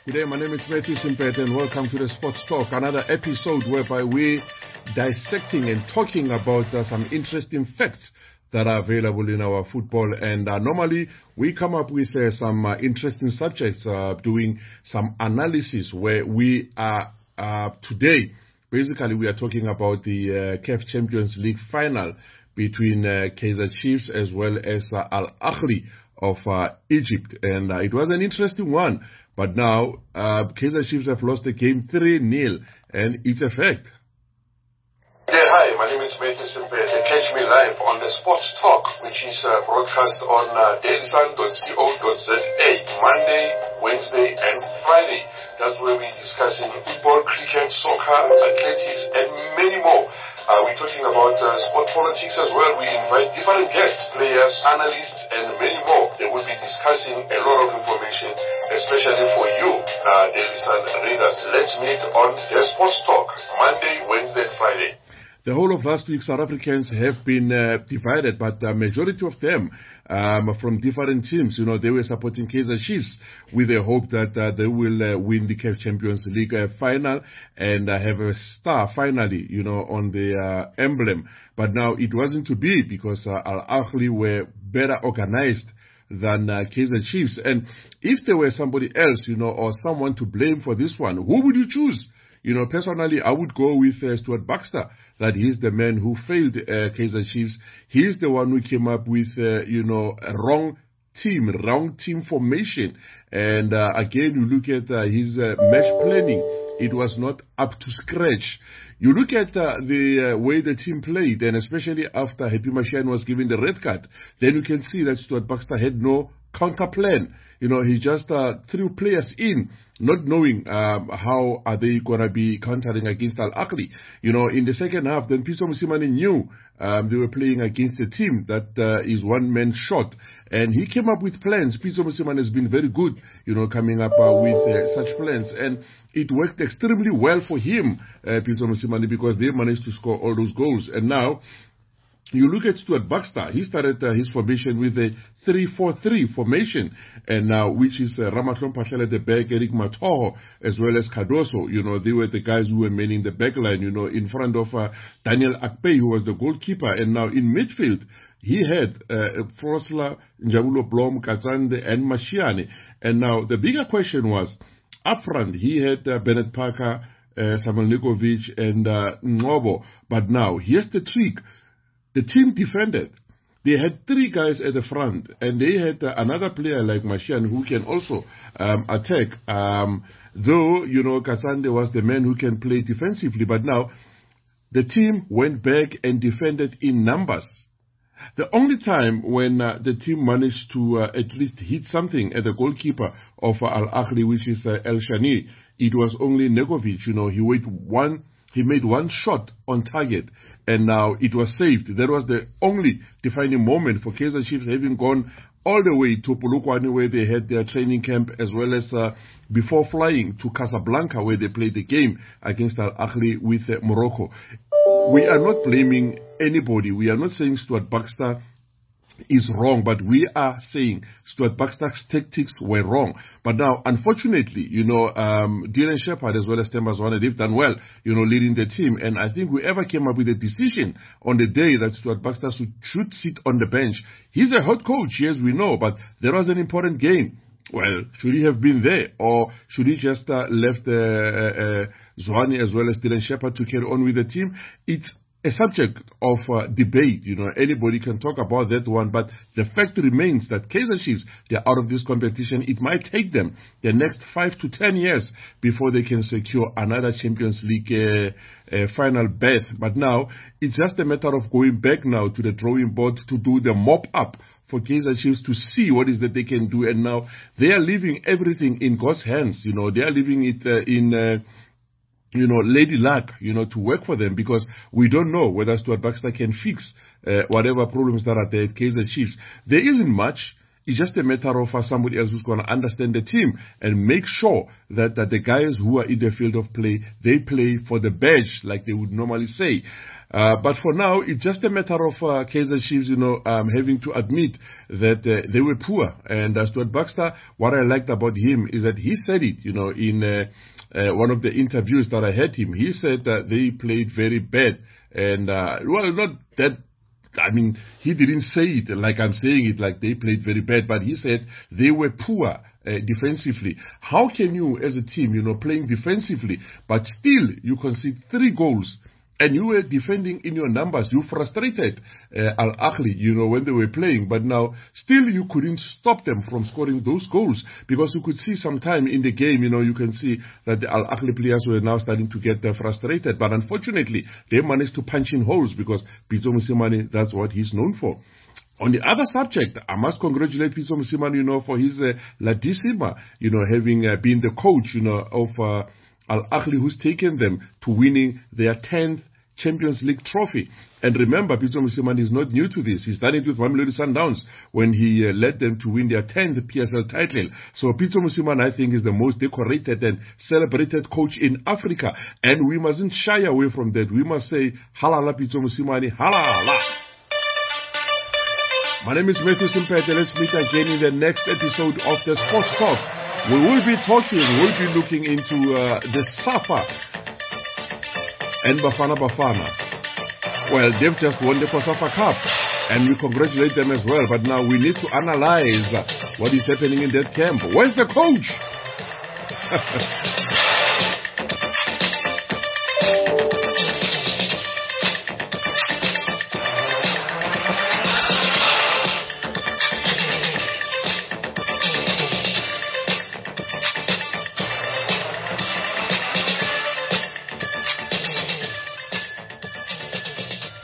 Good day, my name is Matthew Simpet and welcome to the Sports Talk, another episode whereby we're dissecting and talking about some interesting facts that are available in our football. And normally we come up with some interesting subjects, doing some analysis where we are today. Basically, we are talking about the CAF Champions League final between Kaizer Chiefs as well as Al Ahly of Egypt. And it was an interesting one. But now, Kaizer Chiefs have lost the game 3-0, and it's a fact. Yeah, hi, my name is Matthew Simpet. Catch me live on the Sports Talk, which is broadcast on dailysun.co.za, Monday, Wednesday, and Friday. That's where we're discussing football, cricket, soccer, athletics, and many more. We're talking about sport politics as well. We invite different guests, players, analysts, and many more. They will be discussing a lot of information, especially for you, Daily Sun readers. Let's meet on the Sports Talk, Monday, Wednesday, and Friday. The whole of last week, South Africans have been divided, but the majority of them from different teams, they were supporting Kaizer Chiefs with the hope that they will win the CAF Champions League final and have a star finally, on the emblem. But now it wasn't to be because Al Ahly were better organized than Kaizer Chiefs. And if there were somebody else, or someone to blame for this one, who would you choose? Personally, I would go with Stuart Baxter, that he's the man who failed Kaizer Chiefs. He's the one who came up with, a wrong team formation. And again, you look at his match planning, it was not up to scratch. You look at the way the team played, and especially after Happy Mashane was given the red card, then you can see that Stuart Baxter had no counter plan. He just threw players in, not knowing how are they going to be countering against Al Ahly. In the second half, then Pitso Mosimane knew they were playing against a team that is one man short, and he came up with plans. Pitso Mosimane has been very good, coming up with such plans, and it worked extremely well for him, Pitso Mosimane, because they managed to score all those goals. And now, you look at Stuart Baxter, he started his formation with a 3-4-3 formation, and now which is Ramatlon Pachel at the back, Eric Matoho, as well as Cardoso. They were the guys who were manning the back line, in front of Daniel Akpe, who was the goalkeeper. And now in midfield, he had Frosla, Njabulo Blom, Katsande, and Mashiane. And now the bigger question was, up front, he had Bennett Parker, Samuel Nikovic, and Ngobo. But now, here's the trick. The team defended. They had three guys at the front, and they had another player like Mashian who can also attack. Though, Katsande was the man who can play defensively, but now the team went back and defended in numbers. The only time when the team managed to at least hit something at the goalkeeper of Al Ahly, which is El Shani, it was only Negovic. He made one shot on target, and now it was saved. That was the only defining moment for Kaizer Chiefs, having gone all the way to Polokwane, where they had their training camp, as well as before flying to Casablanca, where they played the game against Al Ahly with Morocco. We are not blaming anybody. We are not saying Stuart Baxter is wrong, but we are saying Stuart Baxter's tactics were wrong. But now, unfortunately, Dylan Shepard as well as Themba Zwane, they've done well, leading the team. And I think whoever came up with a decision on the day that Stuart Baxter should sit on the bench, he's a hot coach, yes, we know, but there was an important game. Well, should he have been there, or should he just left Zwane as well as Dylan Shepard to carry on with the team? It's a subject of debate. Anybody can talk about that one, but the fact remains that Kaizer Chiefs, they're out of this competition. It might take them the next 5 to 10 years before they can secure another Champions League final berth. But now, it's just a matter of going back now to the drawing board to do the mop-up for Kaizer Chiefs to see what is that they can do. And now, they are leaving everything in God's hands. They are leaving it in lady luck, to work for them, because we don't know whether Stuart Baxter can fix whatever problems that are there at Kaizer Chiefs. There isn't much. It's just a matter of somebody else who's going to understand the team and make sure that the guys who are in the field of play, they play for the badge, like they would normally say. But for now, it's just a matter of Kaizer Chiefs, having to admit that they were poor. And Stuart Baxter, what I liked about him is that he said it, in one of the interviews that I had him. He said that they played very bad. And, not that. I mean, he didn't say it like I'm saying it, like they played very bad, but he said they were poor defensively. How can you, as a team, playing defensively, but still you concede 3 goals, and you were defending in your numbers? You frustrated Al Ahly, when they were playing, but now still you couldn't stop them from scoring those goals, because you could see sometime in the game, you can see that the Al Ahly players were now starting to get frustrated, but unfortunately they managed to punch in holes, because Pitso Mosimane, that's what he's known for. On the other subject, I must congratulate Pitso Mosimane, for his La Decima, having been the coach, of Al Ahly, who's taken them to winning their 10th Champions League trophy. And remember, Pitso Mosimane is not new to this. He's done it with Mamelodi Sundowns when he led them to win their 10th PSL title. So Pitso Mosimane, I think, is the most decorated and celebrated coach in Africa. And we mustn't shy away from that. We must say, halala Pitso Mosimane, halala. My name is Matthew Simpete. Let's meet again in the next episode of the Sports Talk. We will be looking into the SAFA and Bafana. Well, they've just won the COSAFA Cup, and we congratulate them as well. But now we need to analyze what is happening in that camp. Where's the coach?